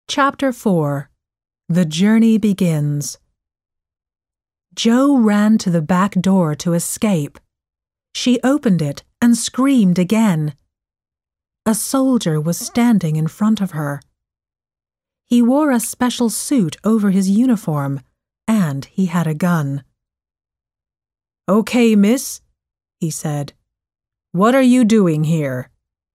Chapter 4. The Journey Begins. Jo ran to the back door to escape. She opened it and screamed again. A soldier was standing in front of her. He wore a special suit over his uniform, and he had a gun. "Okay, miss," he said. "What are you doing here?"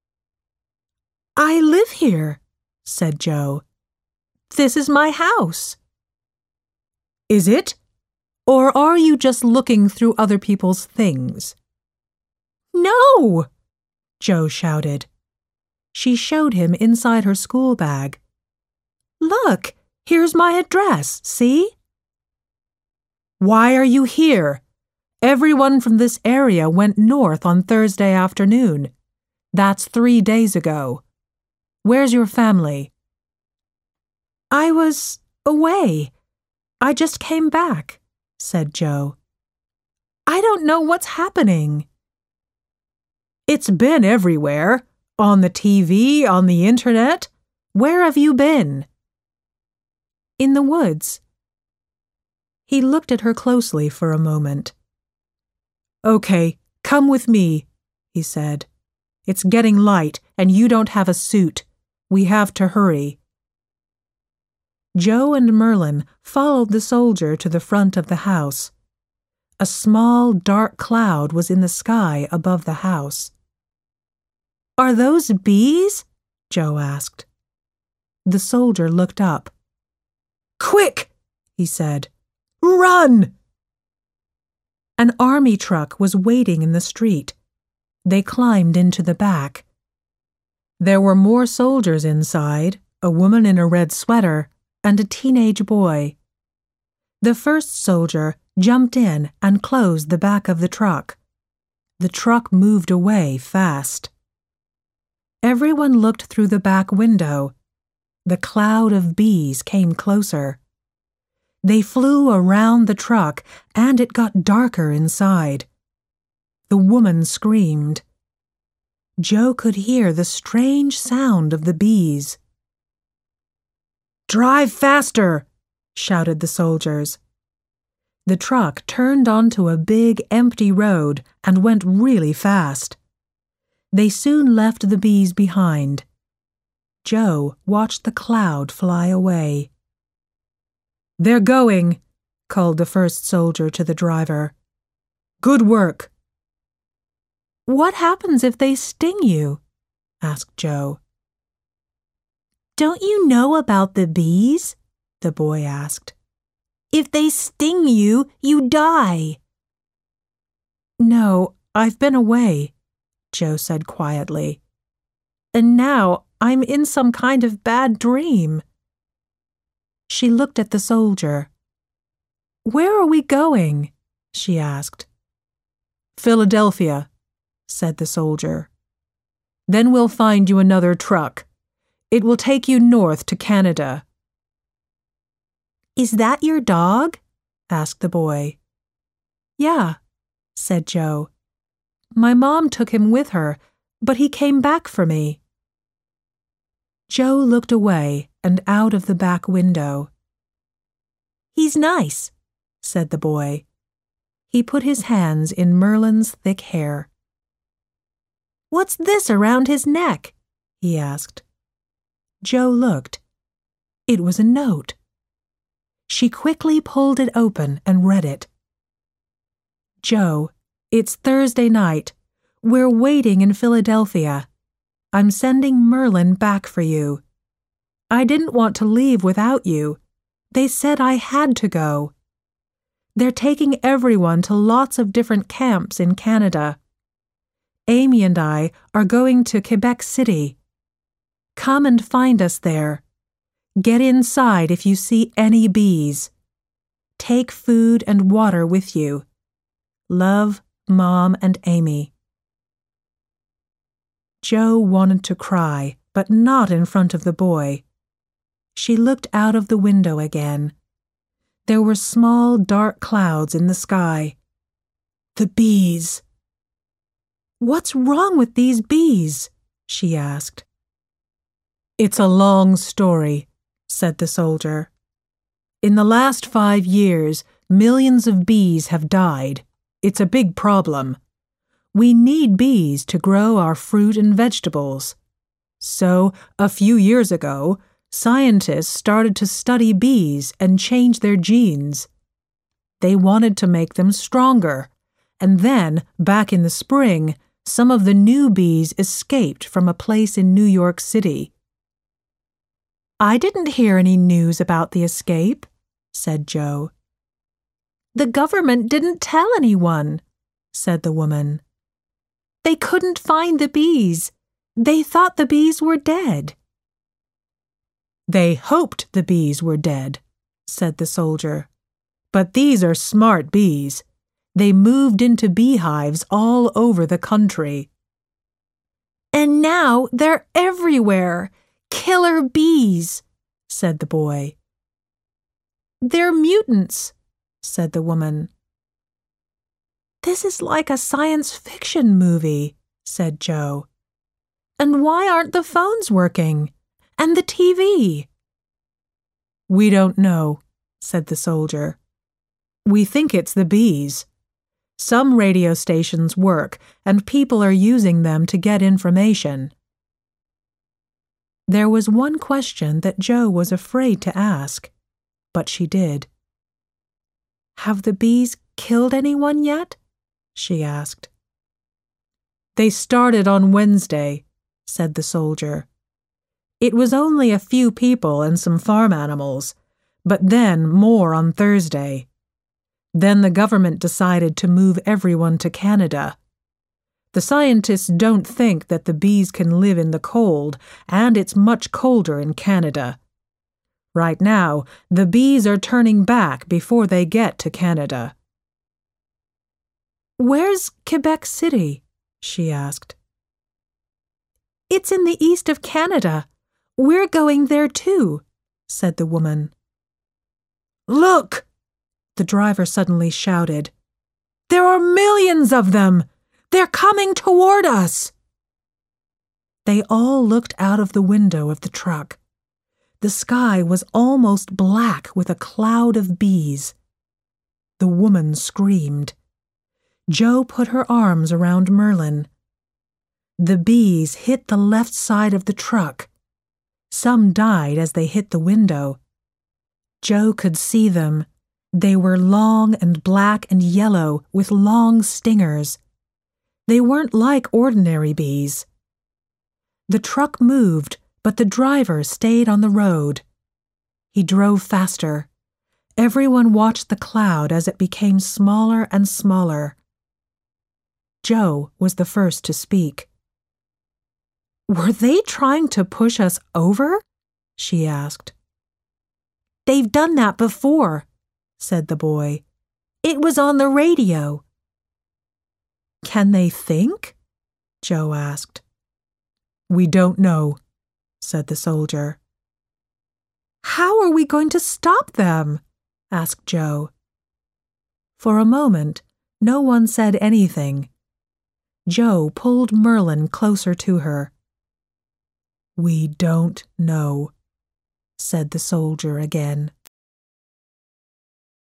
"I live here," said Jo. "This is my house." "Is it? Or are you just looking through other people's things?" "No!" Jo shouted. She showed him inside her school bag. "Look, here's my address, see?" "Why are you here? Everyone from this area went north on Thursday afternoon. That's 3 days ago. Where's your family?" "I was away. I just came back," said Jo. "I don't know what's happening." "It's been everywhere. On the TV, on the internet. Where have you been?" "In the woods." He looked at her closely for a moment. "Okay, come with me," he said. "It's getting light, and you don't have a suit. We have to hurry." Jo and Merlin followed the soldier to the front of the house. A small, dark cloud was in the sky above the house. "Are those bees?" Jo asked. The soldier looked up. "Quick!" he said. "Run!" An army truck was waiting in the street. They climbed into the back. There were more soldiers inside, a woman in a red sweater, and a teenage boy. The first soldier jumped in and closed the back of the truck. The truck moved away fast. Everyone looked through the back window. The cloud of bees came closer. They flew around the truck, and it got darker inside. The woman screamed. Jo could hear the strange sound of the bees. "Drive faster!" shouted the soldiers. The truck turned onto a big, empty road and went really fast. They soon left the bees behind. Jo watched the cloud fly away. "They're going," called the first soldier to the driver. "Good work." "What happens if they sting you?" asked Jo. "Don't you know about the bees?" the boy asked. "If they sting you, you die." "No, I've been away," Jo said quietly. "And now I'm in some kind of bad dream." She looked at the soldier. "Where are we going?" she asked. "Philadelphia," said the soldier. "Then we'll find you another truck. It will take you north to Canada." "Is that your dog?" asked the boy. "Yeah," said Jo. "My mom took him with her, but he came back for me." Jo looked away and out of the back window. "He's nice," said the boy. He put his hands in Merlin's thick hair. "What's this around his neck?" he asked. Jo looked. It was a note. She quickly pulled it open and read it. "Jo, it's Thursday night. We're waiting in Philadelphia. I'm sending Merlin back for you. I didn't want to leave without you. They said I had to go. They're taking everyone to lots of different camps in Canada. Amy and I are going to Quebec City. Come and find us there. Get inside if you see any bees. Take food and water with you. Love, Mom and Amy." Jo wanted to cry, but not in front of the boy. She looked out of the window again. There were small, dark clouds in the sky. The bees. "What's wrong with these bees?" she asked. "It's a long story," said the soldier. "In the last 5 years, millions of bees have died. It's a big problem. We need bees to grow our fruit and vegetables. So, a few years ago, scientists started to study bees and change their genes. They wanted to make them stronger, and then, back in the spring, some of the new bees escaped from a place in New York City." "I didn't hear any news about the escape," said Joe. "The government didn't tell anyone," said the woman. "They couldn't find the bees. They thought the bees were dead." "They hoped the bees were dead," said the soldier. "But these are smart bees. They moved into beehives all over the country." "And now they're everywhere. Killer bees," said the boy. "They're mutants," said the woman. "This is like a science fiction movie," said Joe. "And why aren't the phones working? And the TV?" "We don't know," said the soldier. "We think it's the bees. Some radio stations work, and people are using them to get information." There was one question that Joe was afraid to ask, but she did. "Have the bees killed anyone yet?" she asked. "They started on Wednesday," said the soldier. "It was only a few people and some farm animals, but then more on Thursday. Then the government decided to move everyone to Canada. The scientists don't think that the bees can live in the cold, and it's much colder in Canada. Right now, the bees are turning back before they get to Canada." "Where's Quebec City?" she asked. "It's in the east of Canada. We're going there too," said the woman. "Look!" the driver suddenly shouted. "There are millions of them! They're coming toward us!" They all looked out of the window of the truck. The sky was almost black with a cloud of bees. The woman screamed. Joe put her arms around Merlin. The bees hit the left side of the truck. Some died as they hit the window. Joe could see them. They were long and black and yellow with long stingers. They weren't like ordinary bees. The truck moved, but the driver stayed on the road. He drove faster. Everyone watched the cloud as it became smaller and smaller. Joe was the first to speak. "Were they trying to push us over?" she asked. "They've done that before," said the boy. "It was on the radio." "Can they think?" Joe asked. "We don't know," said the soldier. "How are we going to stop them?" asked Joe. For a moment, no one said anything. Joe pulled Merlin closer to her. "We don't know," said the soldier again.